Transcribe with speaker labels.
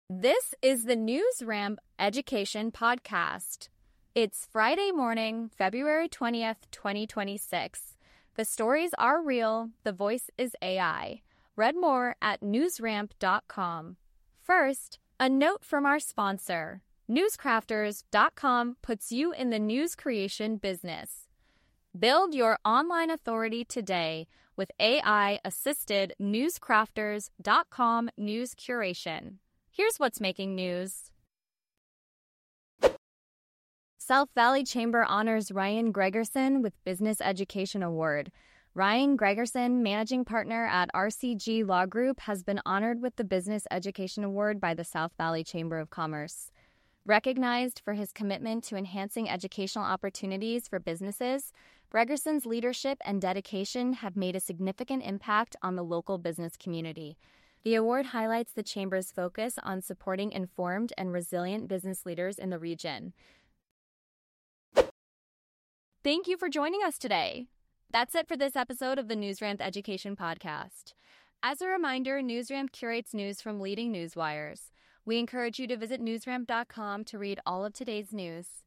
Speaker 1: This is the NewsRamp Education Podcast. It's Friday morning, February 20th, 2026. The stories are real, the voice is AI. Read more at newsramp.com. First, a note from our sponsor. Newscrafters.com puts you in the news creation business. Build your online authority today with AI-assisted Newscrafters.com news curation. Here's what's making news. South Valley Chamber honors Ryan Gregerson with Business Education Award. Ryan Gregerson, managing partner at RCG Law Group, has been honored with the Business Education Award by the South Valley Chamber of Commerce. Recognized for his commitment to enhancing educational opportunities for businesses, Gregerson's leadership and dedication have made a significant impact on the local business community. The award highlights the Chamber's focus on supporting informed and resilient business leaders in the region. Thank you for joining us today. That's it for this episode of the NewsRamp Education Podcast. As a reminder, NewsRamp curates news from leading news wires. We encourage you to visit newsramp.com to read all of today's news.